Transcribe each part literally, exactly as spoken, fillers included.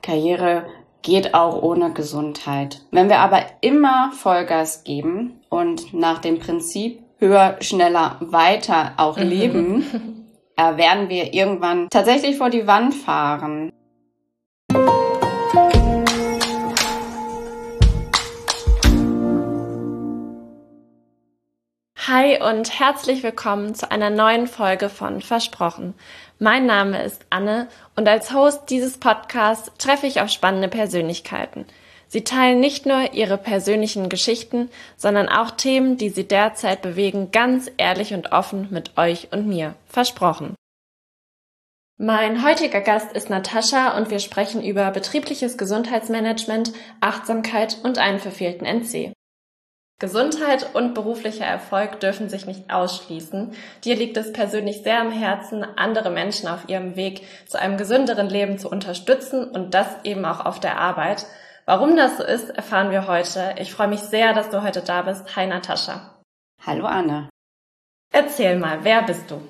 Karriere geht auch ohne Gesundheit. Wenn wir aber immer Vollgas geben und nach dem Prinzip höher, schneller, weiter auch leben, äh, werden wir irgendwann tatsächlich vor die Wand fahren. Hi und herzlich willkommen zu einer neuen Folge von Versprochen. Mein Name ist Anne und als Host dieses Podcasts treffe ich auf spannende Persönlichkeiten. Sie teilen nicht nur ihre persönlichen Geschichten, sondern auch Themen, die sie derzeit bewegen, ganz ehrlich und offen mit euch und mir. Versprochen. Mein heutiger Gast ist Natascha und wir sprechen über betriebliches Gesundheitsmanagement, Achtsamkeit und einen verfehlten N C. Gesundheit und beruflicher Erfolg dürfen sich nicht ausschließen. Dir liegt es persönlich sehr am Herzen, andere Menschen auf ihrem Weg zu einem gesünderen Leben zu unterstützen und das eben auch auf der Arbeit. Warum das so ist, erfahren wir heute. Ich freue mich sehr, dass du heute da bist. Hi Natascha. Hallo Anne. Erzähl mal, wer bist du?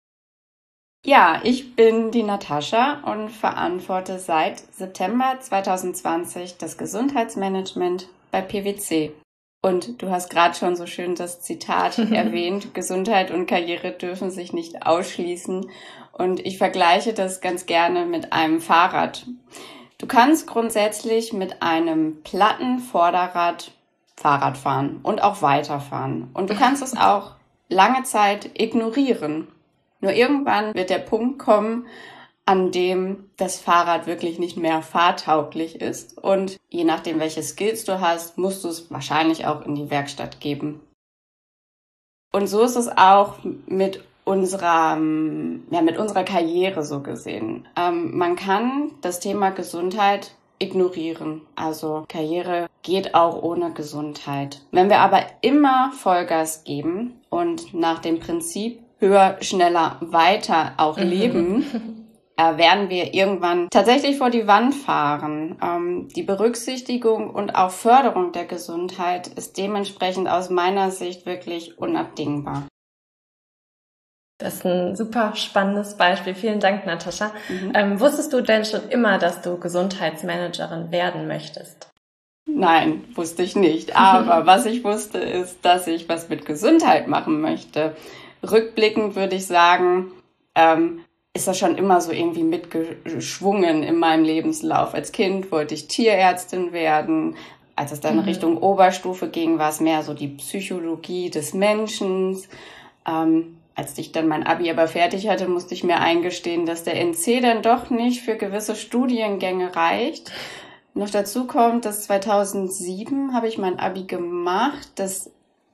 Ja, ich bin die Natascha und verantworte seit September zwanzig zwanzig das Gesundheitsmanagement bei P W C. Und du hast gerade schon so schön das Zitat erwähnt, Gesundheit und Karriere dürfen sich nicht ausschließen. Und ich vergleiche das ganz gerne mit einem Fahrrad. Du kannst grundsätzlich mit einem platten Vorderrad Fahrrad fahren und auch weiterfahren. Und du kannst es auch lange Zeit ignorieren. Nur irgendwann wird der Punkt kommen, an dem das Fahrrad wirklich nicht mehr fahrtauglich ist. Und je nachdem, welche Skills du hast, musst du es wahrscheinlich auch in die Werkstatt geben. Und so ist es auch mit unserer, ja, mit unserer Karriere so gesehen. Ähm, man kann das Thema Gesundheit ignorieren. Also Karriere geht auch ohne Gesundheit. Wenn wir aber immer Vollgas geben und nach dem Prinzip höher, schneller, weiter auch leben, äh, werden wir irgendwann tatsächlich vor die Wand fahren. Ähm, die Berücksichtigung und auch Förderung der Gesundheit ist dementsprechend aus meiner Sicht wirklich unabdingbar. Das ist ein super spannendes Beispiel. Vielen Dank, Natascha. Mhm. Ähm, wusstest du denn schon immer, dass du Gesundheitsmanagerin werden möchtest? Nein, wusste ich nicht. Aber was ich wusste, ist, dass ich was mit Gesundheit machen möchte. Rückblickend würde ich sagen, ähm, ist das schon immer so irgendwie mitgeschwungen in meinem Lebenslauf. Als Kind wollte ich Tierärztin werden. Als es dann in Richtung Oberstufe ging, war es mehr so die Psychologie des Menschen. Ähm, als ich dann mein Abi aber fertig hatte, musste ich mir eingestehen, dass der N C dann doch nicht für gewisse Studiengänge reicht. Noch dazu kommt, dass zweitausendsieben habe ich mein Abi gemacht, das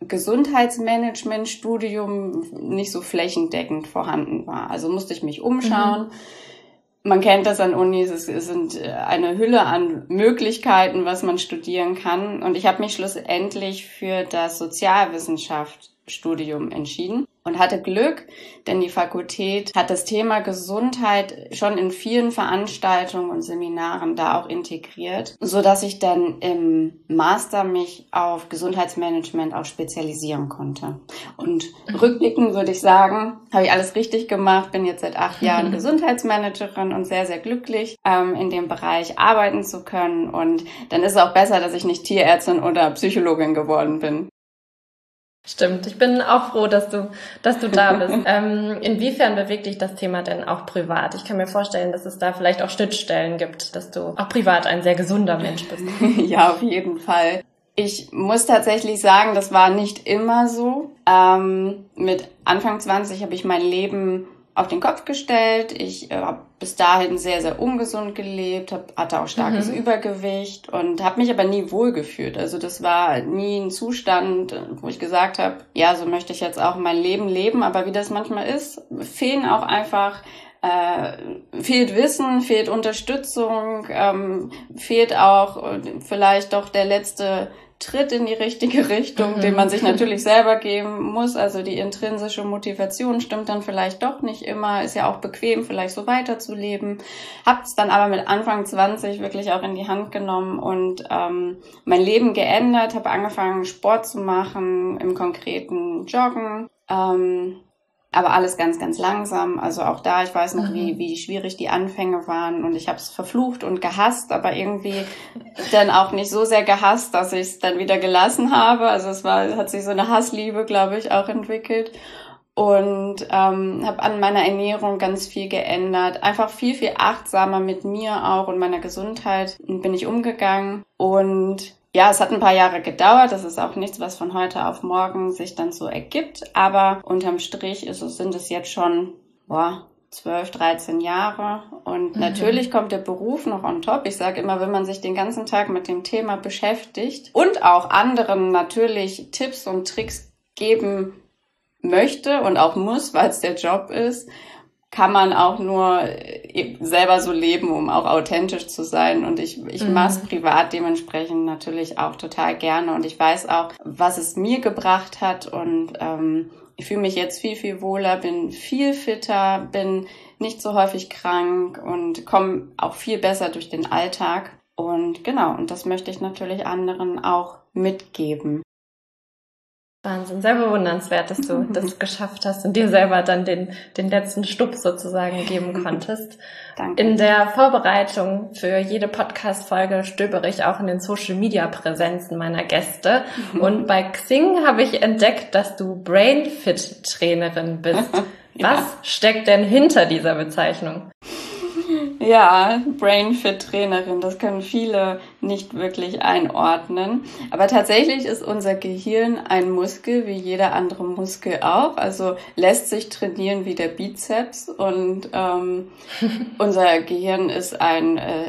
Gesundheitsmanagement-Studium nicht so flächendeckend vorhanden war. Also musste ich mich umschauen. Mhm. Man kennt das an Unis, es sind eine Hülle an Möglichkeiten, was man studieren kann. Und ich habe mich schlussendlich für das Sozialwissenschaftsstudium entschieden und hatte Glück, denn die Fakultät hat das Thema Gesundheit schon in vielen Veranstaltungen und Seminaren da auch integriert, so dass ich dann im Master mich auf Gesundheitsmanagement auch spezialisieren konnte. Und rückblickend würde ich sagen, habe ich alles richtig gemacht, bin jetzt seit acht Jahren Gesundheitsmanagerin und sehr, sehr glücklich, ähm, in dem Bereich arbeiten zu können. Und dann ist es auch besser, dass ich nicht Tierärztin oder Psychologin geworden bin. Stimmt, ich bin auch froh, dass du, dass du da bist. ähm, inwiefern bewegt dich das Thema denn auch privat? Ich kann mir vorstellen, dass es da vielleicht auch Schnittstellen gibt, dass du auch privat ein sehr gesunder Mensch bist. Ja, auf jeden Fall. Ich muss tatsächlich sagen, das war nicht immer so. Ähm, mit Anfang zwanzig habe ich mein Leben auf den Kopf gestellt. Ich äh, habe bis dahin sehr, sehr ungesund gelebt, hab, hatte auch starkes mhm. Übergewicht und habe mich aber nie wohlgefühlt. Also das war nie ein Zustand, wo ich gesagt habe, ja, so möchte ich jetzt auch mein Leben leben. Aber wie das manchmal ist, fehlen auch einfach, äh, fehlt Wissen, fehlt Unterstützung, ähm, fehlt auch äh, vielleicht doch der letzte Tritt in die richtige Richtung, mhm. den man sich natürlich selber geben muss. Also die intrinsische Motivation stimmt dann vielleicht doch nicht immer, ist ja auch bequem, vielleicht so weiterzuleben. Hab's dann aber mit Anfang zwanzig wirklich auch in die Hand genommen und ähm, mein Leben geändert, habe angefangen Sport zu machen, im konkreten Joggen. Ähm, aber alles ganz, ganz langsam. Also auch da, ich weiß noch, mhm. wie, wie schwierig die Anfänge waren und ich habe es verflucht und gehasst, aber irgendwie dann auch nicht so sehr gehasst, dass ich es dann wieder gelassen habe. Also es war, hat sich so eine Hassliebe, glaube ich, auch entwickelt. Und ähm, habe an meiner Ernährung ganz viel geändert. Einfach viel, viel achtsamer mit mir auch und meiner Gesundheit bin ich umgegangen. Und ja, es hat ein paar Jahre gedauert. Das ist auch nichts, was von heute auf morgen sich dann so ergibt. Aber unterm Strich ist es, sind es jetzt schon boah, zwölf, dreizehn Jahre. Und mhm. natürlich kommt der Beruf noch on top. Ich sage immer, wenn man sich den ganzen Tag mit dem Thema beschäftigt und auch anderen natürlich Tipps und Tricks geben möchte und auch muss, weil es der Job ist, kann man auch nur selber so leben, um auch authentisch zu sein. Und ich, ich mhm. mache es privat dementsprechend natürlich auch total gerne. Und ich weiß auch, was es mir gebracht hat. Und ähm, ich fühle mich jetzt viel, viel wohler, bin viel fitter, bin nicht so häufig krank und komme auch viel besser durch den Alltag. Und genau, und das möchte ich natürlich anderen auch mitgeben. Wahnsinn, sehr bewundernswert, dass du das geschafft hast und dir selber dann den, den letzten Stups sozusagen geben konntest. Danke. In der Vorbereitung für jede Podcast-Folge stöbere ich auch in den Social-Media-Präsenzen meiner Gäste. Und bei Xing habe ich entdeckt, dass du Brainfit-Trainerin bist. Ja. Was steckt denn hinter dieser Bezeichnung? Ja, Brainfit-Trainerin, das können viele nicht wirklich einordnen. Aber tatsächlich ist unser Gehirn ein Muskel, wie jeder andere Muskel auch. Also lässt sich trainieren wie der Bizeps. Und ähm, unser Gehirn ist ein äh,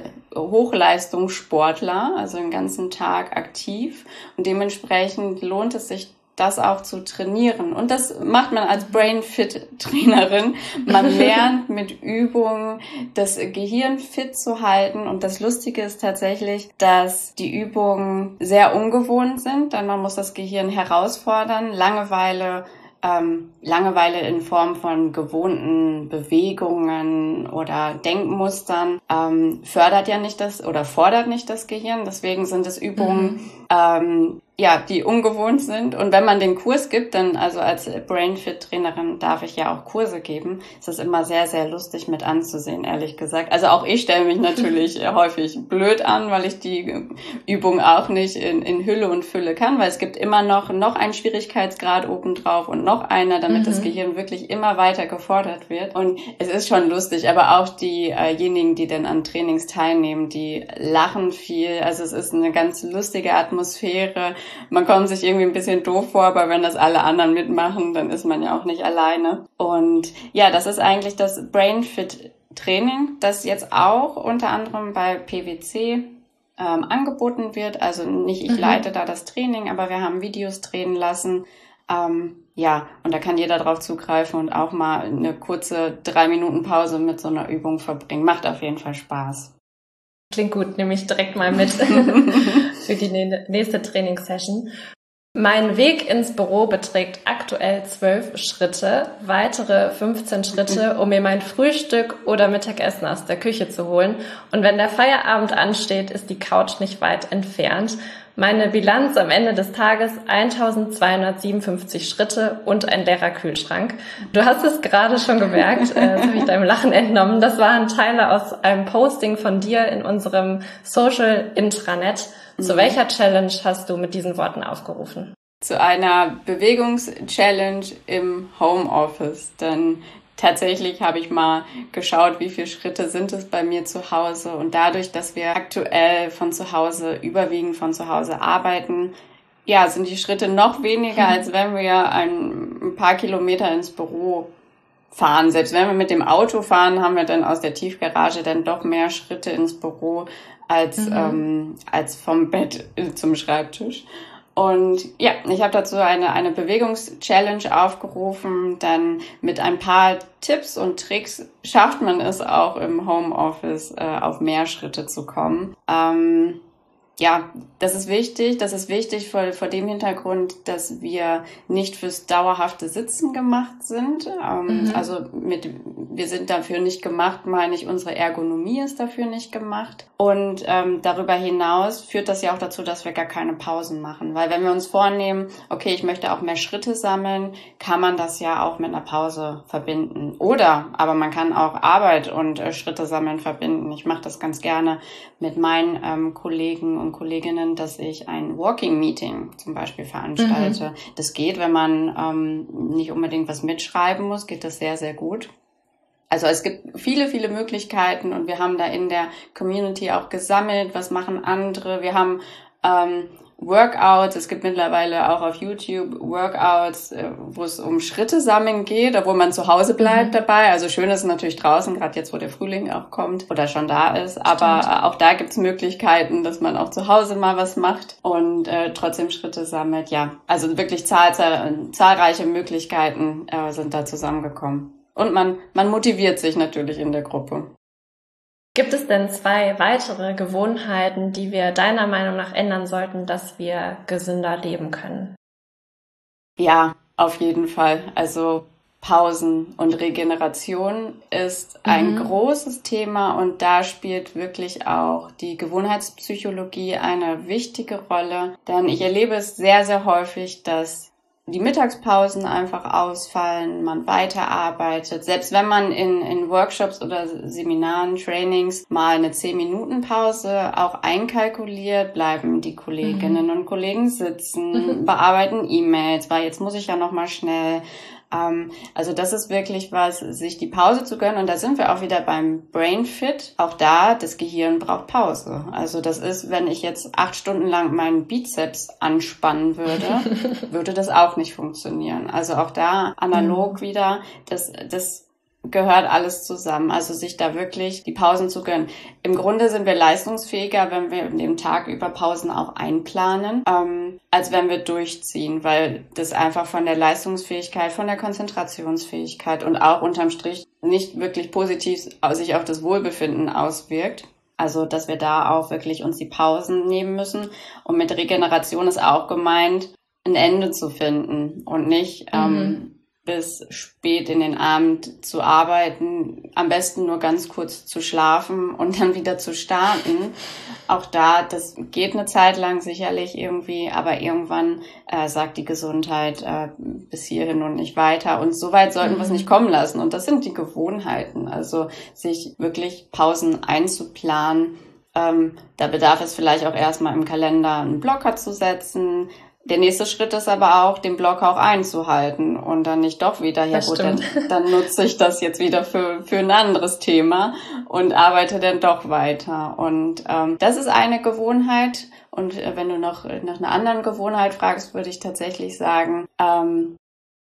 Hochleistungssportler, also den ganzen Tag aktiv. Und dementsprechend lohnt es sich, das auch zu trainieren. Und das macht man als Brain-Fit-Trainerin. Man lernt mit Übungen das Gehirn fit zu halten. Und das Lustige ist tatsächlich, dass die Übungen sehr ungewohnt sind, denn man muss das Gehirn herausfordern. Langeweile Ähm, Langeweile in Form von gewohnten Bewegungen oder Denkmustern ähm, fördert ja nicht das oder fordert nicht das Gehirn. Deswegen sind es Übungen, mhm. ähm, ja, die ungewohnt sind. Und wenn man den Kurs gibt, dann, also als Brainfit-Trainerin darf ich ja auch Kurse geben, ist das immer sehr, sehr lustig mit anzusehen, ehrlich gesagt. Also auch ich stelle mich natürlich häufig blöd an, weil ich die Übung auch nicht in, in Hülle und Fülle kann, weil es gibt immer noch, noch einen Schwierigkeitsgrad obendrauf und noch einer, damit mhm. das Gehirn wirklich immer weiter gefordert wird. Und es ist schon lustig, aber auch diejenigen, die dann an Trainings teilnehmen, die lachen viel. Also es ist eine ganz lustige Atmosphäre. Man kommt sich irgendwie ein bisschen doof vor, aber wenn das alle anderen mitmachen, dann ist man ja auch nicht alleine. Und ja, das ist eigentlich das Brainfit-Training, das jetzt auch unter anderem bei P W C ähm, angeboten wird. Also nicht ich mhm. leite da das Training, aber wir haben Videos drehen lassen. Ähm, ja, und da kann jeder drauf zugreifen und auch mal eine kurze drei Minuten Pause mit so einer Übung verbringen. Macht auf jeden Fall Spaß. Klingt gut, nehme ich direkt mal mit für die nächste Trainingssession. Mein Weg ins Büro beträgt aktuell zwölf Schritte, weitere fünfzehn Schritte, um mir mein Frühstück oder Mittagessen aus der Küche zu holen. Und wenn der Feierabend ansteht, ist die Couch nicht weit entfernt. Meine Bilanz am Ende des Tages eintausendzweihundertsiebenundfünfzig Schritte und ein leerer Kühlschrank. Du hast es gerade schon gemerkt, äh, das habe ich deinem Lachen entnommen. Das waren Teile aus einem Posting von dir in unserem Social Intranet. Zu mhm. welcher Challenge hast du mit diesen Worten aufgerufen? Zu einer Bewegungs-Challenge im Homeoffice, denn tatsächlich habe ich mal geschaut, wie viele Schritte sind es bei mir zu Hause. Und dadurch, dass wir aktuell von zu Hause, überwiegend von zu Hause arbeiten, ja, sind die Schritte noch weniger, als wenn wir ein, ein paar Kilometer ins Büro fahren. Selbst wenn wir mit dem Auto fahren, haben wir dann aus der Tiefgarage dann doch mehr Schritte ins Büro als, mhm. ähm, als vom Bett zum Schreibtisch. Und ja, ich habe dazu eine eine Bewegungs-Challenge aufgerufen. Dann mit ein paar Tipps und Tricks schafft man es auch im Homeoffice, äh, auf mehr Schritte zu kommen. Ähm, Ja, das ist wichtig. Das ist wichtig vor, vor dem Hintergrund, dass wir nicht fürs dauerhafte Sitzen gemacht sind. Ähm, mhm. Also mit, wir sind dafür nicht gemacht, meine ich, unsere Ergonomie ist dafür nicht gemacht. Und ähm, darüber hinaus führt das ja auch dazu, dass wir gar keine Pausen machen. Weil wenn wir uns vornehmen, okay, ich möchte auch mehr Schritte sammeln, kann man das ja auch mit einer Pause verbinden. Oder, aber man kann auch Arbeit und äh, Schritte sammeln verbinden. Ich mache das ganz gerne mit meinen ähm, Kollegen und Kolleginnen, dass ich ein Walking Meeting zum Beispiel veranstalte. Mhm. Das geht, wenn man ähm, nicht unbedingt was mitschreiben muss, geht das sehr, sehr gut. Also es gibt viele, viele Möglichkeiten und wir haben da in der Community auch gesammelt, was machen andere. Wir haben ähm, Workouts, es gibt mittlerweile auch auf YouTube Workouts, äh, wo es um Schritte sammeln geht, obwohl man zu Hause bleibt mhm. dabei. Also schön ist es natürlich draußen, gerade jetzt, wo der Frühling auch kommt oder schon da ist. Aber Stimmt. auch da gibt's Möglichkeiten, dass man auch zu Hause mal was macht und äh, trotzdem Schritte sammelt. Ja, also wirklich zahl- zahl- zahlreiche Möglichkeiten äh, sind da zusammengekommen. Und man, man motiviert sich natürlich in der Gruppe. Gibt es denn zwei weitere Gewohnheiten, die wir deiner Meinung nach ändern sollten, dass wir gesünder leben können? Ja, auf jeden Fall. Also Pausen und Regeneration ist ein mhm. großes Thema und da spielt wirklich auch die Gewohnheitspsychologie eine wichtige Rolle. Denn ich erlebe es sehr, sehr häufig, dass die Mittagspausen einfach ausfallen, man weiterarbeitet. Selbst wenn man in, in Workshops oder Seminaren, Trainings mal eine zehn-Minuten-Pause auch einkalkuliert, bleiben die Kolleginnen mhm. und Kollegen sitzen, mhm. bearbeiten E-Mails, weil jetzt muss ich ja noch mal schnell. Ähm, also das ist wirklich was, sich die Pause zu gönnen. Und da sind wir auch wieder beim Brain Fit. Auch da, das Gehirn braucht Pause. Also das ist, wenn ich jetzt acht Stunden lang meinen Bizeps anspannen würde, würde das auch nicht funktionieren. Also auch da analog mhm. wieder, das, das gehört alles zusammen. Also sich da wirklich die Pausen zu gönnen. Im Grunde sind wir leistungsfähiger, wenn wir in dem Tag über Pausen auch einplanen, ähm, als wenn wir durchziehen, weil das einfach von der Leistungsfähigkeit, von der Konzentrationsfähigkeit und auch unterm Strich nicht wirklich positiv sich auf das Wohlbefinden auswirkt. Also, dass wir da auch wirklich uns die Pausen nehmen müssen. Und mit Regeneration ist auch gemeint, ein Ende zu finden und nicht mhm. ähm, bis spät in den Abend zu arbeiten, am besten nur ganz kurz zu schlafen und dann wieder zu starten. Auch da, das geht eine Zeit lang sicherlich irgendwie, aber irgendwann äh, sagt die Gesundheit äh, bis hierhin und nicht weiter. Und so weit sollten mhm. wir es nicht kommen lassen. Und das sind die Gewohnheiten, also sich wirklich Pausen einzuplanen. Ähm, da bedarf es vielleicht auch erstmal im Kalender einen Blocker zu setzen. Der nächste Schritt ist aber auch, den Blocker auch einzuhalten und dann nicht doch wieder, ja gut, dann, dann nutze ich das jetzt wieder für für ein anderes Thema und arbeite dann doch weiter. Und ähm, das ist eine Gewohnheit. Und äh, wenn du noch nach einer anderen Gewohnheit fragst, würde ich tatsächlich sagen, ähm,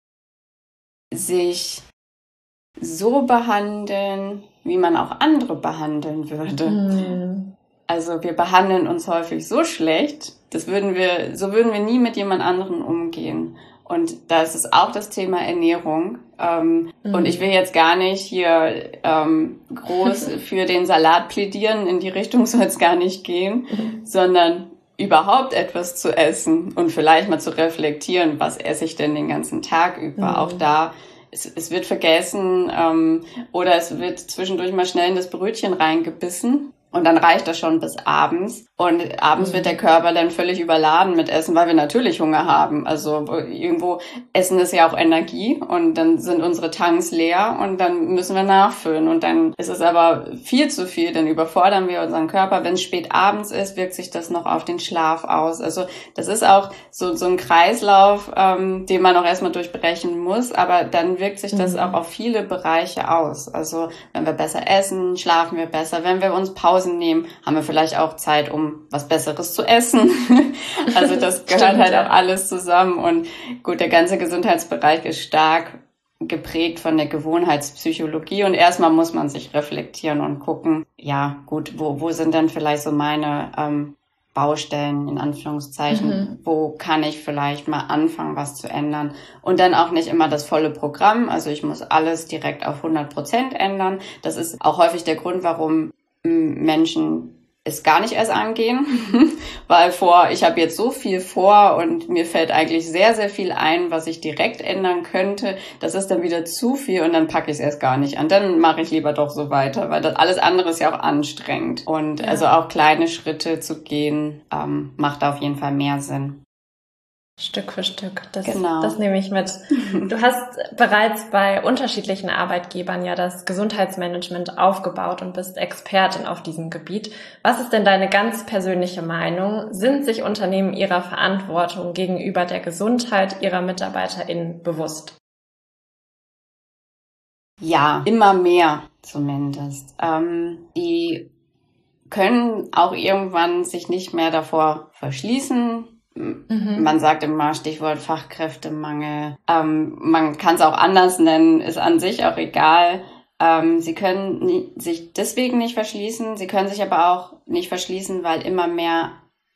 sich so behandeln, wie man auch andere behandeln würde. Mhm. Also wir behandeln uns häufig so schlecht, das würden wir, so würden wir nie mit jemand anderem umgehen. Und da ist es auch das Thema Ernährung. Ähm, mhm. Und ich will jetzt gar nicht hier ähm, groß für den Salat plädieren, in die Richtung soll es gar nicht gehen, mhm. sondern überhaupt etwas zu essen und vielleicht mal zu reflektieren, was esse ich denn den ganzen Tag über. Mhm. Auch da, es, es wird vergessen ähm, oder es wird zwischendurch mal schnell in das Brötchen reingebissen. Und dann reicht das schon bis abends. Und abends mhm. wird der Körper dann völlig überladen mit Essen, weil wir natürlich Hunger haben. Also irgendwo, Essen ist ja auch Energie und dann sind unsere Tanks leer und dann müssen wir nachfüllen. Und dann ist es aber viel zu viel, dann überfordern wir unseren Körper. Wenn es spät abends ist, wirkt sich das noch auf den Schlaf aus. Also das ist auch so, so ein Kreislauf, ähm, den man auch erstmal durchbrechen muss. Aber dann wirkt sich das mhm. auch auf viele Bereiche aus. Also wenn wir besser essen, schlafen wir besser. Wenn wir uns Pause nehmen, haben wir vielleicht auch Zeit, um was Besseres zu essen. Also das gehört Stimmt, halt ja. auch alles zusammen. Und gut, der ganze Gesundheitsbereich ist stark geprägt von der Gewohnheitspsychologie. Und erstmal muss man sich reflektieren und gucken, ja gut, wo, wo sind denn vielleicht so meine ähm, Baustellen, in Anführungszeichen, mhm. wo kann ich vielleicht mal anfangen, was zu ändern. Und dann auch nicht immer das volle Programm. Also ich muss alles direkt auf hundert Prozent ändern. Das ist auch häufig der Grund, warum Menschen es gar nicht erst angehen, weil vor, ich habe jetzt so viel vor und mir fällt eigentlich sehr, sehr viel ein, was ich direkt ändern könnte. Das ist dann wieder zu viel und dann packe ich es erst gar nicht an. Dann mache ich lieber doch so weiter, weil das alles andere ist ja auch anstrengend. Und ja. also auch kleine Schritte zu gehen, ähm, macht auf jeden Fall mehr Sinn. Stück für Stück. Das, genau. das nehme ich mit. Du hast bereits bei unterschiedlichen Arbeitgebern ja das Gesundheitsmanagement aufgebaut und bist Expertin auf diesem Gebiet. Was ist denn deine ganz persönliche Meinung? Sind sich Unternehmen ihrer Verantwortung gegenüber der Gesundheit ihrer MitarbeiterInnen bewusst? Ja, immer mehr zumindest. Ähm, die können auch irgendwann sich nicht mehr davor verschließen. Mhm. Man sagt immer Stichwort Fachkräftemangel. Ähm, man kann es auch anders nennen, ist an sich auch egal. Ähm, sie können nie, sich deswegen nicht verschließen. Sie können sich aber auch nicht verschließen, weil immer mehr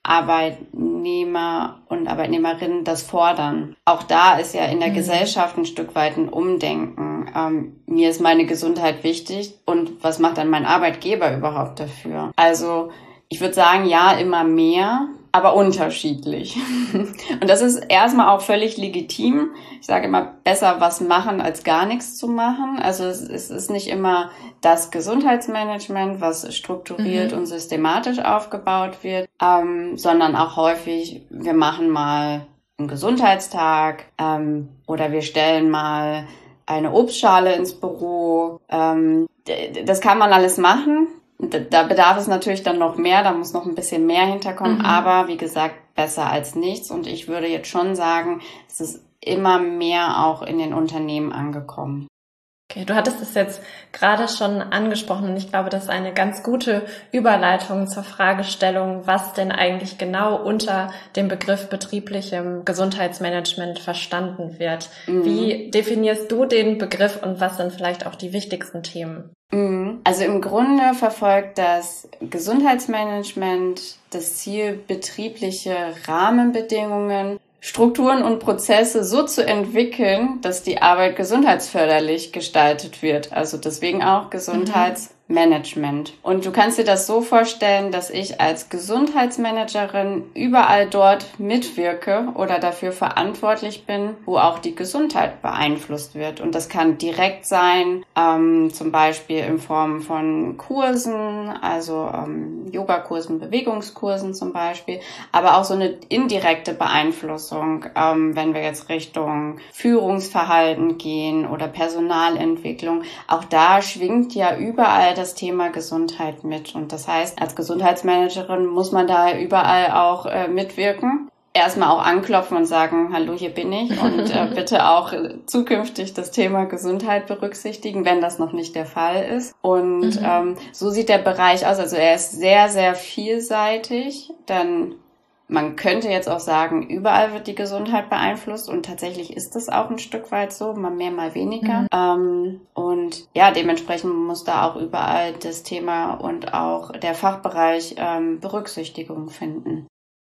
Arbeitnehmer und Arbeitnehmerinnen das fordern. Auch da ist ja in der mhm. Gesellschaft ein Stück weit ein Umdenken. Ähm, mir ist meine Gesundheit wichtig und was macht dann mein Arbeitgeber überhaupt dafür? Also ich würde sagen, ja, immer mehr, aber unterschiedlich. Und das ist erstmal auch völlig legitim. Ich sage immer, besser was machen, als gar nichts zu machen. Also es, es ist nicht immer das Gesundheitsmanagement, was strukturiert mhm. und systematisch aufgebaut wird, ähm, sondern auch häufig, wir machen mal einen Gesundheitstag ähm, oder wir stellen mal eine Obstschale ins Büro. Ähm, das kann man alles machen. Da bedarf es natürlich dann noch mehr, da muss noch ein bisschen mehr hinterkommen, mhm. aber wie gesagt, besser als nichts. Und ich würde jetzt schon sagen, es ist immer mehr auch in den Unternehmen angekommen. Okay, du hattest es jetzt gerade schon angesprochen und ich glaube, das ist eine ganz gute Überleitung zur Fragestellung, was denn eigentlich genau unter dem Begriff betrieblichem Gesundheitsmanagement verstanden wird. Mhm. Wie definierst du den Begriff und was sind vielleicht auch die wichtigsten Themen? Also im Grunde verfolgt das Gesundheitsmanagement das Ziel, betriebliche Rahmenbedingungen, Strukturen und Prozesse so zu entwickeln, dass die Arbeit gesundheitsförderlich gestaltet wird. Also deswegen auch Gesundheitsmanagement. Mhm. Und du kannst dir das so vorstellen, dass ich als Gesundheitsmanagerin überall dort mitwirke oder dafür verantwortlich bin, wo auch die Gesundheit beeinflusst wird. Und das kann direkt sein, ähm, zum Beispiel in Form von Kursen, also ähm, Yogakursen, Bewegungskursen zum Beispiel, aber auch so eine indirekte Beeinflussung. Ähm, wenn wir jetzt Richtung Führungsverhalten gehen oder Personalentwicklung, auch da schwingt ja überall das Thema Gesundheit mit. Und das heißt, als Gesundheitsmanagerin muss man da überall auch äh, mitwirken. Erstmal auch anklopfen und sagen, hallo, hier bin ich und äh, bitte auch zukünftig das Thema Gesundheit berücksichtigen, wenn das noch nicht der Fall ist. Und mhm. ähm, so sieht der Bereich aus. Also er ist sehr, sehr vielseitig. Dann Man könnte jetzt auch sagen, überall wird die Gesundheit beeinflusst und tatsächlich ist das auch ein Stück weit so, mal mehr, mal weniger. Mhm. Ähm, und ja, dementsprechend muss da auch überall das Thema und auch der Fachbereich ähm, Berücksichtigung finden.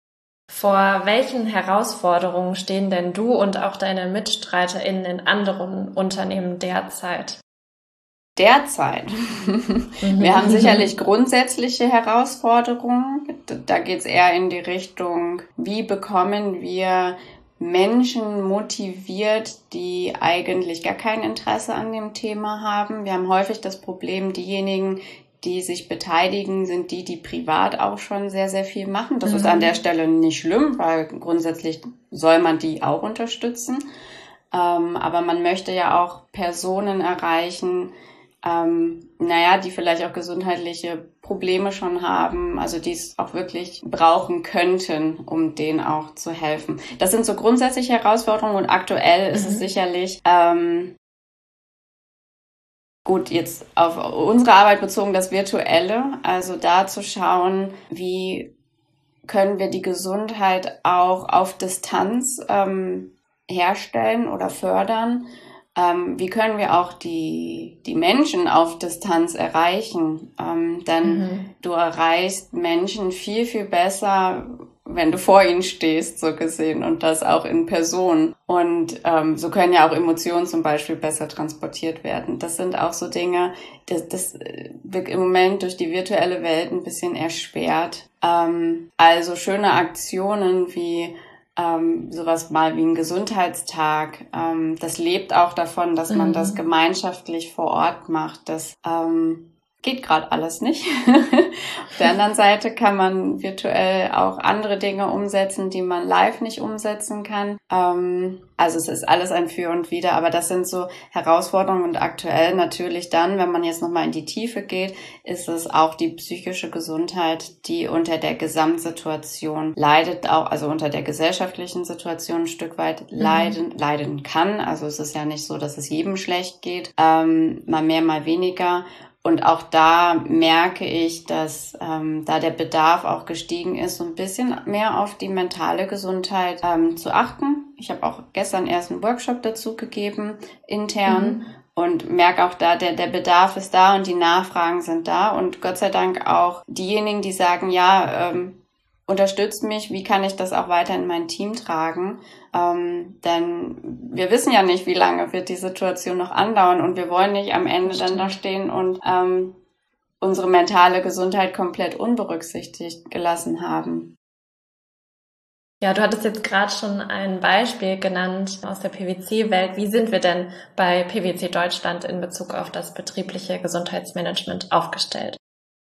Vor welchen Herausforderungen stehen denn du und auch deine MitstreiterInnen in anderen Unternehmen derzeit? Derzeit. Wir haben sicherlich grundsätzliche Herausforderungen. Da geht es eher in die Richtung, wie bekommen wir Menschen motiviert, die eigentlich gar kein Interesse an dem Thema haben. Wir haben häufig das Problem, diejenigen, die sich beteiligen, sind die, die privat auch schon sehr, sehr viel machen. Das mhm. ist an der Stelle nicht schlimm, weil grundsätzlich soll man die auch unterstützen. Ähm, aber man möchte ja auch Personen erreichen, ähm, naja, die vielleicht auch gesundheitliche Probleme schon haben, also die es auch wirklich brauchen könnten, um denen auch zu helfen. Das sind so grundsätzliche Herausforderungen und aktuell mhm. ist es sicherlich, ähm, gut, jetzt auf unsere Arbeit bezogen, das Virtuelle, also da zu schauen, wie können wir die Gesundheit auch auf Distanz ähm, herstellen oder fördern. Ähm, wie können wir auch die, die Menschen auf Distanz erreichen? Ähm, denn mhm. du erreichst Menschen viel, viel besser, wenn du vor ihnen stehst, so gesehen, und das auch in Person. Und ähm, so können ja auch Emotionen zum Beispiel besser transportiert werden. Das sind auch so Dinge, das, das wird im Moment durch die virtuelle Welt ein bisschen erschwert. Ähm, also schöne Aktionen wie ähm, sowas mal wie ein Gesundheitstag. Ähm, das lebt auch davon, dass man mhm. das gemeinschaftlich vor Ort macht. Das ähm, geht gerade alles nicht. Auf der anderen Seite kann man virtuell auch andere Dinge umsetzen, die man live nicht umsetzen kann. Ähm, also es ist alles ein Für und Wider, aber das sind so Herausforderungen und aktuell natürlich dann, wenn man jetzt nochmal in die Tiefe geht, ist es auch die psychische Gesundheit, die unter der Gesamtsituation leidet, auch also unter der gesellschaftlichen Situation ein Stück weit leiden, mhm. leiden kann. Also es ist ja nicht so, dass es jedem schlecht geht, ähm, mal mehr, mal weniger. Und auch da merke ich, dass ähm, da der Bedarf auch gestiegen ist, so ein bisschen mehr auf die mentale Gesundheit ähm, zu achten. Ich habe auch gestern erst einen Workshop dazu gegeben, intern, mhm. und merke auch da, der, der Bedarf ist da und die Nachfragen sind da. Und Gott sei Dank auch diejenigen, die sagen, ja, ähm, unterstützt mich, wie kann ich das auch weiter in mein Team tragen? Ähm, denn wir wissen ja nicht, wie lange wird die Situation noch andauern und wir wollen nicht am Ende dann da stehen und ähm, unsere mentale Gesundheit komplett unberücksichtigt gelassen haben. Ja, du hattest jetzt gerade schon ein Beispiel genannt aus der P W C-Welt. Wie sind wir denn bei P W C Deutschland in Bezug auf das betriebliche Gesundheitsmanagement aufgestellt?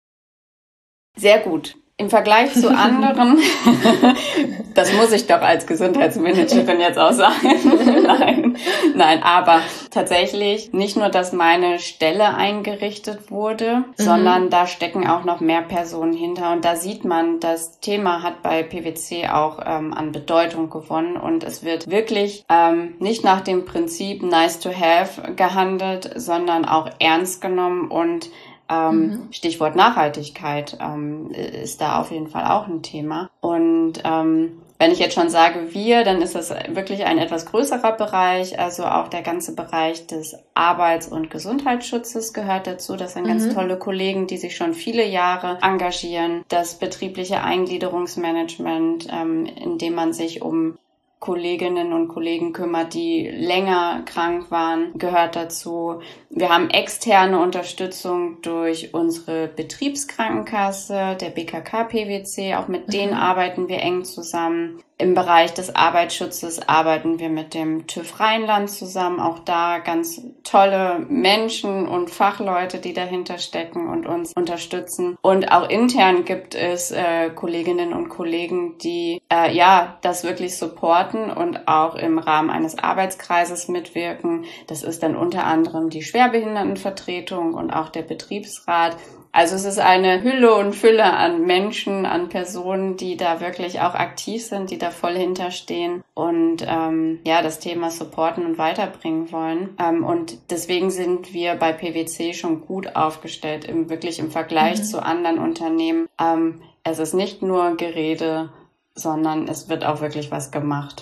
Sehr gut. Im Vergleich zu anderen, das muss ich doch als Gesundheitsmanagerin jetzt auch sagen, nein, nein, aber tatsächlich nicht nur, dass meine Stelle eingerichtet wurde, mhm. sondern da stecken auch noch mehr Personen hinter und da sieht man, das Thema hat bei P W C auch ähm, an Bedeutung gewonnen und es wird wirklich ähm, nicht nach dem Prinzip nice to have gehandelt, sondern auch ernst genommen und Ähm, mhm. Stichwort Nachhaltigkeit ähm, ist da auf jeden Fall auch ein Thema. Und ähm, wenn ich jetzt schon sage wir, dann ist das wirklich ein etwas größerer Bereich. Also auch der ganze Bereich des Arbeits- und Gesundheitsschutzes gehört dazu. Das sind mhm. ganz tolle Kollegen, die sich schon viele Jahre engagieren. Das betriebliche Eingliederungsmanagement, ähm, in dem man sich um Kolleginnen und Kollegen kümmert, die länger krank waren, gehört dazu. Wir haben externe Unterstützung durch unsere Betriebskrankenkasse, der B K K P W C. Auch mit mhm. denen arbeiten wir eng zusammen. Im Bereich des Arbeitsschutzes arbeiten wir mit dem TÜV Rheinland zusammen. Auch da ganz tolle Menschen und Fachleute, die dahinter stecken und uns unterstützen. Und auch intern gibt es äh, Kolleginnen und Kollegen, die äh, ja das wirklich supporten und auch im Rahmen eines Arbeitskreises mitwirken. Das ist dann unter anderem die Schwerbehindertenvertretung und auch der Betriebsrat. Also es ist eine Hülle und Fülle an Menschen, an Personen, die da wirklich auch aktiv sind, die da voll hinterstehen und ähm, ja das Thema supporten und weiterbringen wollen. Ähm, und deswegen sind wir bei P W C schon gut aufgestellt, im, wirklich im Vergleich mhm. zu anderen Unternehmen. Ähm, es ist nicht nur Gerede, sondern es wird auch wirklich was gemacht.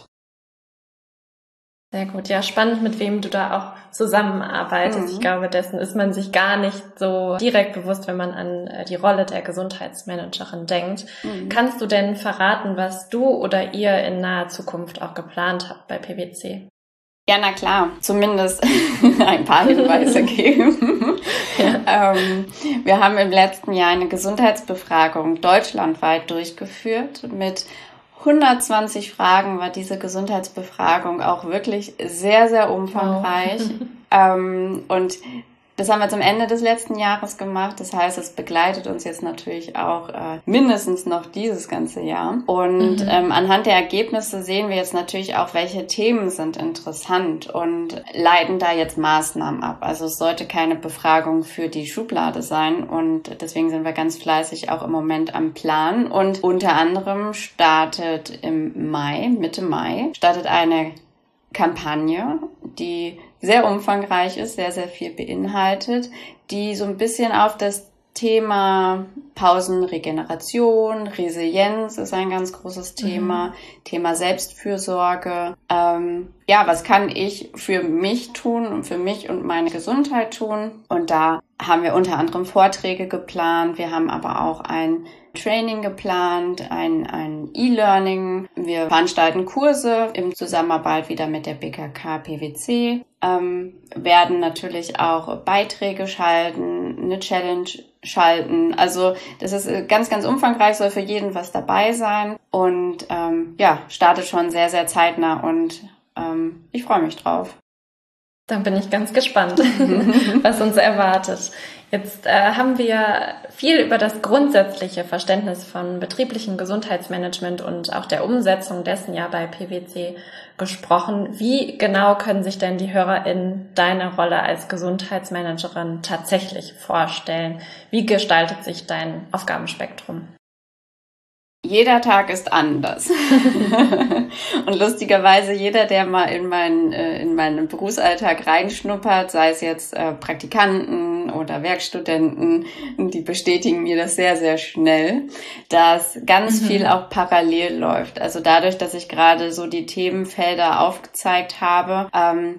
Sehr gut. Ja, spannend, mit wem du da auch zusammenarbeitest. Mhm. Ich glaube, dessen ist man sich gar nicht so direkt bewusst, wenn man an die Rolle der Gesundheitsmanagerin denkt. Mhm. Kannst du denn verraten, was du oder ihr in naher Zukunft auch geplant habt bei P W C? Ja, na klar, zumindest ein paar Hinweise geben. Ja. Ähm, wir haben im letzten Jahr eine Gesundheitsbefragung deutschlandweit durchgeführt. Mit hundertzwanzig Fragen war diese Gesundheitsbefragung auch wirklich sehr, sehr umfangreich. Wow. ähm, und das haben wir zum Ende des letzten Jahres gemacht. Das heißt, es begleitet uns jetzt natürlich auch äh, mindestens noch dieses ganze Jahr. Und mhm. ähm, anhand der Ergebnisse sehen wir jetzt natürlich auch, welche Themen sind interessant und leiten da jetzt Maßnahmen ab. Also es sollte keine Befragung für die Schublade sein. Und deswegen sind wir ganz fleißig auch im Moment am Plan. Und unter anderem startet im Mai, Mitte Mai, startet eine Kampagne, die sehr umfangreich ist, sehr, sehr viel beinhaltet, die so ein bisschen auf das Thema Pausen, Regeneration, Resilienz ist ein ganz großes Thema, mhm. Thema Selbstfürsorge. Ähm, ja, was kann ich für mich tun und für mich und meine Gesundheit tun? Und da haben wir unter anderem Vorträge geplant. Wir haben aber auch ein Training geplant, ein, ein E-Learning. Wir veranstalten Kurse in Zusammenarbeit wieder mit der B K K P W C, ähm, werden natürlich auch Beiträge schalten, eine Challenge schalten. Also das ist ganz, ganz umfangreich, soll für jeden was dabei sein und ähm, ja, startet schon sehr, sehr zeitnah und ähm, ich freue mich drauf. Dann bin ich ganz gespannt, was uns erwartet. Jetzt äh, haben wir viel über das grundsätzliche Verständnis von betrieblichem Gesundheitsmanagement und auch der Umsetzung dessen ja bei P W C gesprochen. Wie genau können sich denn die HörerInnen deine Rolle als Gesundheitsmanagerin tatsächlich vorstellen? Wie gestaltet sich dein Aufgabenspektrum? Jeder Tag ist anders. Und lustigerweise jeder, der mal in meinen, in meinen Berufsalltag reinschnuppert, sei es jetzt äh, Praktikanten oder Werkstudenten, die bestätigen mir das sehr, sehr schnell, dass ganz mhm. viel auch parallel läuft. Also dadurch, dass ich gerade so die Themenfelder aufgezeigt habe, ähm,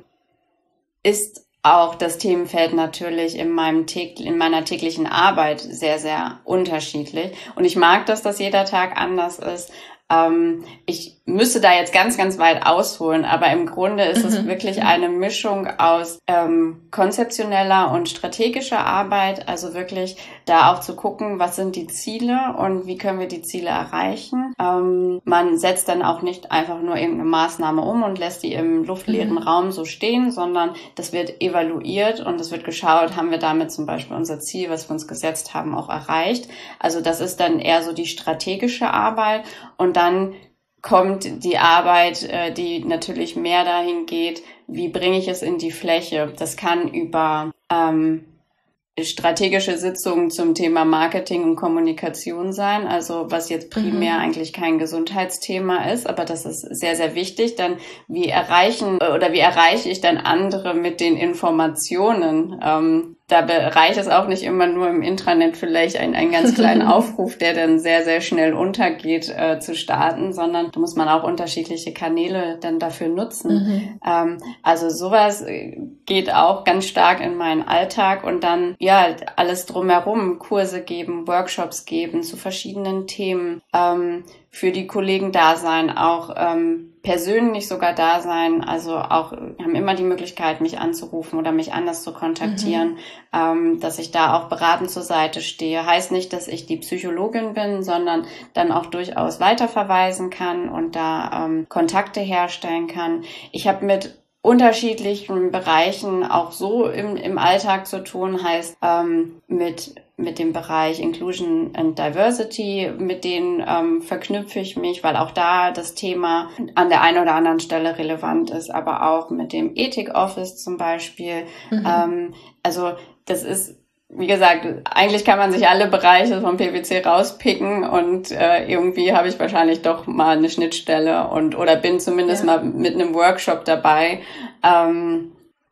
ist auch das Themenfeld natürlich in meinem täglich, in meiner täglichen Arbeit sehr, sehr unterschiedlich. Und ich mag das, dass jeder Tag anders ist. Ähm, ich müsste da jetzt ganz, ganz weit ausholen, aber im Grunde ist mhm. es wirklich eine Mischung aus ähm, konzeptioneller und strategischer Arbeit, also wirklich da auch zu gucken, was sind die Ziele und wie können wir die Ziele erreichen. Ähm, man setzt dann auch nicht einfach nur irgendeine Maßnahme um und lässt die im luftleeren mhm. Raum so stehen, sondern das wird evaluiert und es wird geschaut, haben wir damit zum Beispiel unser Ziel, was wir uns gesetzt haben, auch erreicht. Also das ist dann eher so die strategische Arbeit und dann kommt die Arbeit, die natürlich mehr dahin geht, wie bringe ich es in die Fläche. Das kann über ähm, strategische Sitzungen zum Thema Marketing und Kommunikation sein, also was jetzt primär mhm. eigentlich kein Gesundheitsthema ist, aber das ist sehr, sehr wichtig. Dann wie erreichen oder wie erreiche ich dann andere mit den Informationen? Ähm, Da reicht es auch nicht immer nur im Intranet vielleicht einen, einen ganz kleinen Aufruf, der dann sehr, sehr schnell untergeht, äh, zu starten, sondern da muss man auch unterschiedliche Kanäle dann dafür nutzen. Mhm. Ähm, also sowas geht auch ganz stark in meinen Alltag und dann, ja, alles drumherum, Kurse geben, Workshops geben zu verschiedenen Themen, ähm, für die Kollegen da sein, auch ähm, persönlich sogar da sein, also auch haben immer die Möglichkeit, mich anzurufen oder mich anders zu kontaktieren, mhm. ähm, dass ich da auch beratend zur Seite stehe. Heißt nicht, dass ich die Psychologin bin, sondern dann auch durchaus weiterverweisen kann und da ähm, Kontakte herstellen kann. Ich habe mit unterschiedlichen Bereichen auch so im, im Alltag zu tun, heißt ähm, mit mit dem Bereich Inclusion and Diversity, mit denen ähm, verknüpfe ich mich, weil auch da das Thema an der einen oder anderen Stelle relevant ist, aber auch mit dem Ethik Office zum Beispiel. Mhm. Ähm, also das ist, wie gesagt, eigentlich kann man sich alle Bereiche vom P W C rauspicken und äh, irgendwie habe ich wahrscheinlich doch mal eine Schnittstelle und oder bin zumindest ja. mal mit einem Workshop dabei. Ähm,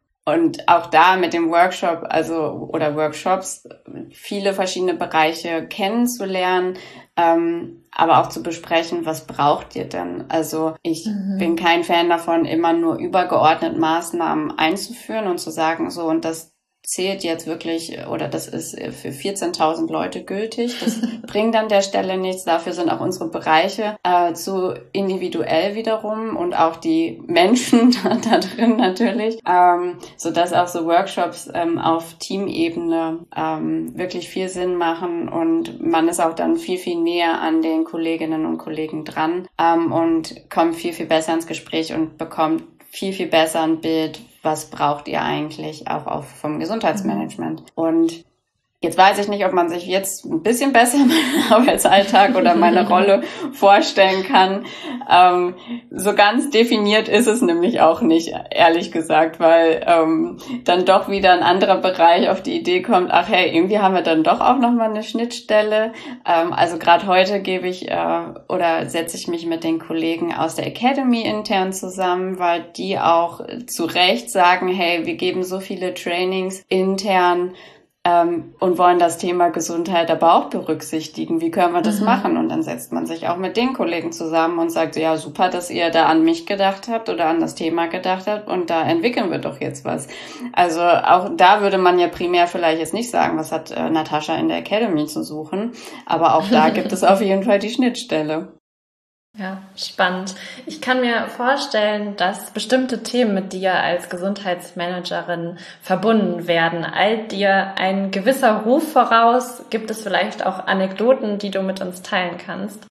Und auch da mit dem Workshop, also oder Workshops, viele verschiedene Bereiche kennenzulernen, ähm, aber auch zu besprechen, was braucht ihr denn? Also ich mhm. bin kein Fan davon, immer nur übergeordnet Maßnahmen einzuführen und zu sagen, so und das zählt jetzt wirklich oder das ist für vierzehntausend Leute gültig. Das bringt an der Stelle nichts. Dafür sind auch unsere Bereiche äh, zu individuell wiederum und auch die Menschen da, da drin natürlich, ähm, sodass auch so Workshops ähm, auf Teamebene ähm, wirklich viel Sinn machen und man ist auch dann viel, viel näher an den Kolleginnen und Kollegen dran ähm, und kommt viel, viel besser ins Gespräch und bekommt viel, viel besser ein Bild, was braucht ihr eigentlich auch, auch vom Gesundheitsmanagement. Und jetzt weiß ich nicht, ob man sich jetzt ein bisschen besser meinen Arbeitsalltag oder meine Rolle vorstellen kann. Ähm, so ganz definiert ist es nämlich auch nicht, ehrlich gesagt, weil ähm, dann doch wieder ein anderer Bereich auf die Idee kommt, ach hey, irgendwie haben wir dann doch auch nochmal eine Schnittstelle. Ähm, also gerade heute gebe ich äh, oder setze ich mich mit den Kollegen aus der Academy intern zusammen, weil die auch zu Recht sagen, hey, wir geben so viele Trainings intern, ähm, und wollen das Thema Gesundheit aber auch berücksichtigen. Wie können wir das mhm. machen? Und dann setzt man sich auch mit den Kollegen zusammen und sagt, ja, super, dass ihr da an mich gedacht habt oder an das Thema gedacht habt und da entwickeln wir doch jetzt was. Also auch da würde man ja primär vielleicht jetzt nicht sagen, was hat äh, Natascha in der Academy zu suchen, aber auch da gibt es auf jeden Fall die Schnittstelle. Ja, spannend. Ich kann mir vorstellen, dass bestimmte Themen mit dir als Gesundheitsmanagerin verbunden werden. Eilt dir ein gewisser Ruf voraus? Gibt es vielleicht auch Anekdoten, die du mit uns teilen kannst?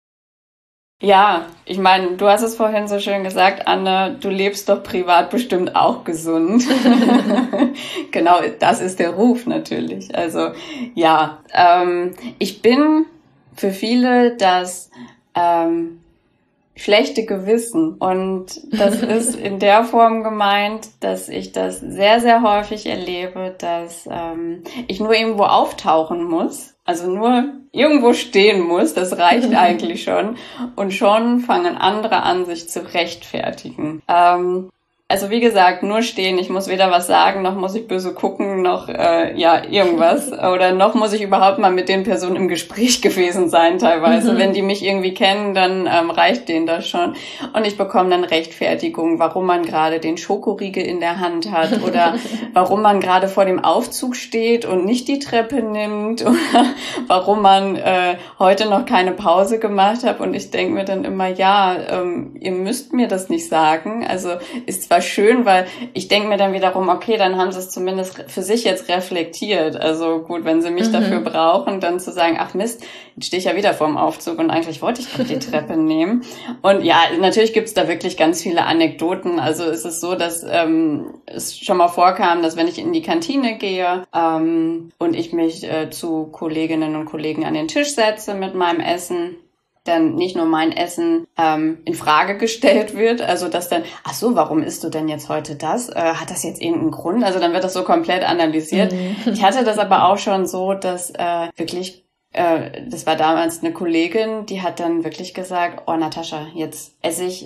Ja, ich meine, du hast es vorhin so schön gesagt, Anne, du lebst doch privat bestimmt auch gesund. Genau, das ist der Ruf natürlich. Also ja, ähm, ich bin für viele das ähm, schlechte Gewissen. Und das ist in der Form gemeint, dass ich das sehr, sehr häufig erlebe, dass ähm, ich nur irgendwo auftauchen muss, also nur irgendwo stehen muss, das reicht eigentlich schon. Und schon fangen andere an, sich zu rechtfertigen. Ähm, Also wie gesagt, nur stehen, ich muss weder was sagen, noch muss ich böse gucken, noch äh, ja irgendwas. Oder noch muss ich überhaupt mal mit den Personen im Gespräch gewesen sein teilweise. Mhm. Wenn die mich irgendwie kennen, dann ähm, reicht denen das schon. Und ich bekomme dann Rechtfertigung, warum man gerade den Schokoriegel in der Hand hat oder warum man gerade vor dem Aufzug steht und nicht die Treppe nimmt oder warum man äh, heute noch keine Pause gemacht hat. Und ich denke mir dann immer, ja, ähm, ihr müsst mir das nicht sagen. Also ist zwar schön, weil ich denke mir dann wiederum, okay, dann haben sie es zumindest für sich jetzt reflektiert. Also gut, wenn sie mich mhm. dafür brauchen, dann zu sagen, ach Mist, jetzt stehe ich ja wieder vorm Aufzug und eigentlich wollte ich gerade die Treppe nehmen. Und ja, natürlich gibt's da wirklich ganz viele Anekdoten. Also es ist so, dass ähm, es schon mal vorkam, dass wenn ich in die Kantine gehe ähm, und ich mich äh, zu Kolleginnen und Kollegen an den Tisch setze mit meinem Essen, dann nicht nur mein Essen ähm, in Frage gestellt wird, also dass dann, ach so, warum isst du denn jetzt heute das? Äh, hat das jetzt irgendeinen Grund? Also dann wird das so komplett analysiert. Mhm. Ich hatte das aber auch schon so, dass äh, wirklich, äh, das war damals eine Kollegin, die hat dann wirklich gesagt, oh Natascha, jetzt esse ich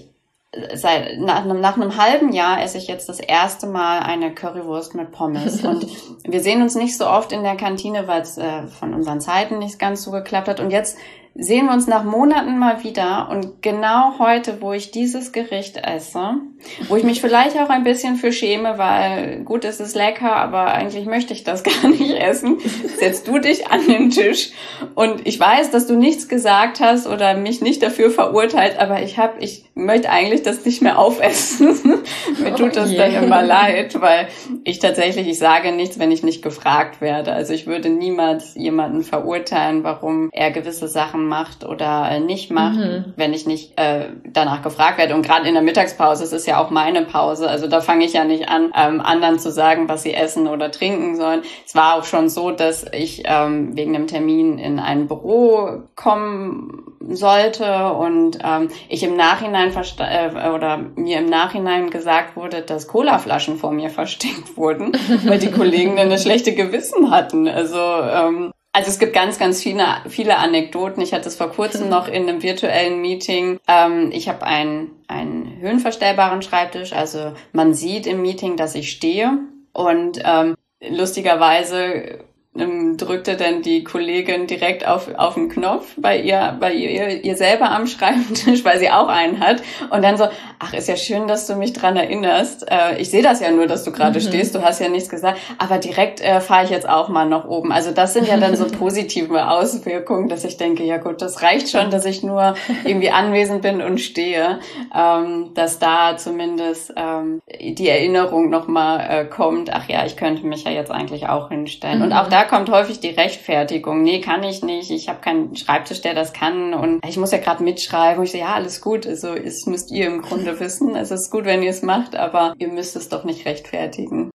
seit nach einem, nach einem halben Jahr esse ich jetzt das erste Mal eine Currywurst mit Pommes. Und wir sehen uns nicht so oft in der Kantine, weil es äh, von unseren Zeiten nicht ganz so geklappt hat. Und jetzt sehen wir uns nach Monaten mal wieder und genau heute, wo ich dieses Gericht esse, wo ich mich vielleicht auch ein bisschen für schäme, weil gut, es ist lecker, aber eigentlich möchte ich das gar nicht essen, setzt du dich an den Tisch und ich weiß, dass du nichts gesagt hast oder mich nicht dafür verurteilt, aber ich hab, ich möchte eigentlich das nicht mehr aufessen. Mir tut das oh dann immer leid, weil ich tatsächlich, ich sage nichts, wenn ich nicht gefragt werde. Also ich würde niemals jemanden verurteilen, warum er gewisse Sachen macht oder nicht macht, mhm. wenn ich nicht äh, danach gefragt werde. Und gerade in der Mittagspause, es ist ja auch meine Pause, also da fange ich ja nicht an, ähm, anderen zu sagen, was sie essen oder trinken sollen. Es war auch schon so, dass ich ähm, wegen einem Termin in ein Büro kommen sollte und ähm, ich im Nachhinein versta- äh, oder mir im Nachhinein gesagt wurde, dass Colaflaschen vor mir versteckt wurden, weil die Kollegen dann eine schlechte Gewissen hatten. Also ähm, Also es gibt ganz, ganz viele, viele Anekdoten. Ich hatte es vor kurzem noch in einem virtuellen Meeting. Ähm, ich habe einen, einen höhenverstellbaren Schreibtisch. Also man sieht im Meeting, dass ich stehe. Und ähm, lustigerweise ähm, drückte dann die Kollegin direkt auf auf den Knopf bei ihr, bei ihr, ihr selber am Schreibtisch, weil sie auch einen hat. Und dann so, ach, ist ja schön, dass du mich dran erinnerst. Äh, ich sehe das ja nur, dass du gerade mhm. stehst. Du hast ja nichts gesagt. Aber direkt äh, fahre ich jetzt auch mal nach oben. Also das sind ja dann so positive Auswirkungen, dass ich denke, ja gut, das reicht schon, dass ich nur irgendwie anwesend bin und stehe. Ähm, dass da zumindest ähm, die Erinnerung nochmal äh, kommt, ach ja, ich könnte mich ja jetzt eigentlich auch hinstellen. Mhm. Und auch da kommt häufig die Rechtfertigung. Nee, kann ich nicht. Ich habe keinen Schreibtisch, der das kann. Und ich muss ja gerade mitschreiben. Und ich so, ja, alles gut. Also es müsst ihr im Grunde wissen. Es ist gut, wenn ihr es macht, aber ihr müsst es doch nicht rechtfertigen.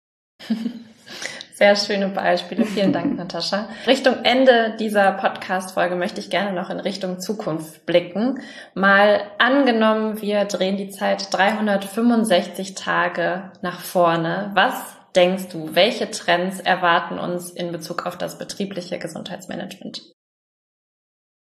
Sehr schöne Beispiele. Vielen Dank, Natascha. Richtung Ende dieser Podcast-Folge möchte ich gerne noch in Richtung Zukunft blicken. Mal angenommen, wir drehen die Zeit dreihundertfünfundsechzig Tage nach vorne. Was denkst du, welche Trends erwarten uns in Bezug auf das betriebliche Gesundheitsmanagement?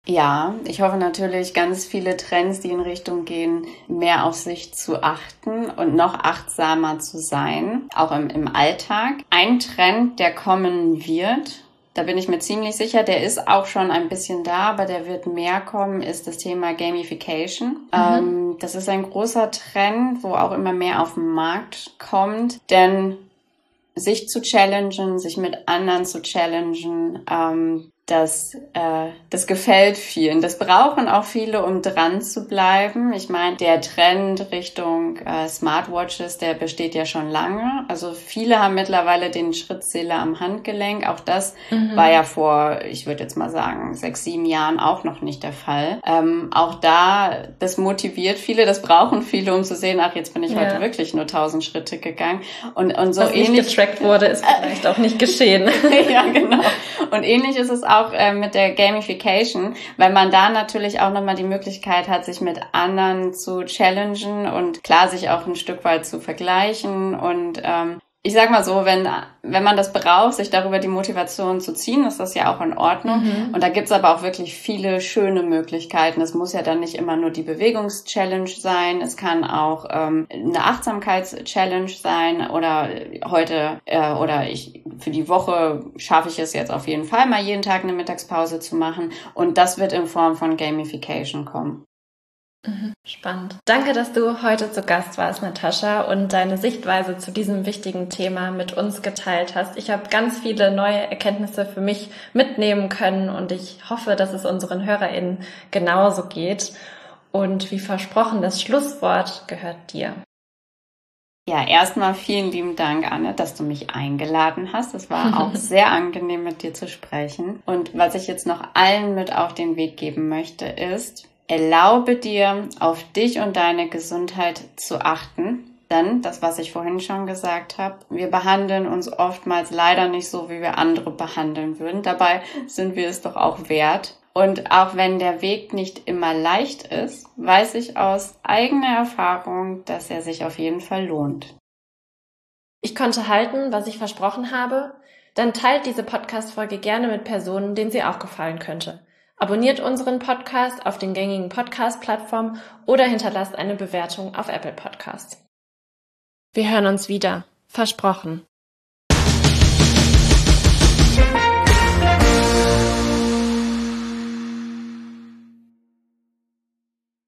Ja, ich hoffe natürlich ganz viele Trends, die in Richtung gehen, mehr auf sich zu achten und noch achtsamer zu sein, auch im, im Alltag. Ein Trend, der kommen wird, da bin ich mir ziemlich sicher, der ist auch schon ein bisschen da, aber der wird mehr kommen, ist das Thema Gamification. Mhm. Ähm, das ist ein großer Trend, wo auch immer mehr auf den Markt kommt, denn sich zu challengen, sich mit anderen zu challengen, ähm, das, äh, das gefällt vielen. Das brauchen auch viele, um dran zu bleiben. Ich meine, der Trend Richtung äh, Smartwatches, der besteht ja schon lange. Also viele haben mittlerweile den Schrittzähler am Handgelenk. Auch das mhm. war ja vor, ich würde jetzt mal sagen, sechs, sieben Jahren auch noch nicht der Fall. Ähm, auch da, das motiviert viele, das brauchen viele, um zu sehen, ach, jetzt bin ich ja. heute wirklich nur tausend Schritte gegangen. Und, und so Was ähnlich. nicht getrackt wurde, ist vielleicht auch nicht geschehen. Ja, genau. Und ähnlich ist es auch äh, mit der Gamification, weil man da natürlich auch nochmal die Möglichkeit hat, sich mit anderen zu challengen und klar sich auch ein Stück weit zu vergleichen. Und ähm, ich sag mal so, wenn wenn man das braucht, sich darüber die Motivation zu ziehen, ist das ja auch in Ordnung. Mhm. Und da gibt's aber auch wirklich viele schöne Möglichkeiten. Es muss ja dann nicht immer nur die Bewegungs-Challenge sein. Es kann auch ähm, eine Achtsamkeits-Challenge sein oder heute äh, oder ich für die Woche schaffe ich es jetzt auf jeden Fall mal jeden Tag eine Mittagspause zu machen. Und das wird in Form von Gamification kommen. Spannend. Danke, dass du heute zu Gast warst, Natascha, und deine Sichtweise zu diesem wichtigen Thema mit uns geteilt hast. Ich habe ganz viele neue Erkenntnisse für mich mitnehmen können und ich hoffe, dass es unseren HörerInnen genauso geht. Und wie versprochen, das Schlusswort gehört dir. Ja, erstmal vielen lieben Dank, Anne, dass du mich eingeladen hast. Es war auch sehr angenehm, mit dir zu sprechen. Und was ich jetzt noch allen mit auf den Weg geben möchte, ist, erlaube dir, auf dich und deine Gesundheit zu achten. Denn, das, was ich vorhin schon gesagt habe, wir behandeln uns oftmals leider nicht so, wie wir andere behandeln würden. Dabei sind wir es doch auch wert. Und auch wenn der Weg nicht immer leicht ist, weiß ich aus eigener Erfahrung, dass er sich auf jeden Fall lohnt. Ich konnte halten, was ich versprochen habe. Dann teilt diese Podcast-Folge gerne mit Personen, denen sie auch gefallen könnte. Abonniert unseren Podcast auf den gängigen Podcast-Plattformen oder hinterlasst eine Bewertung auf Apple Podcasts. Wir hören uns wieder. Versprochen.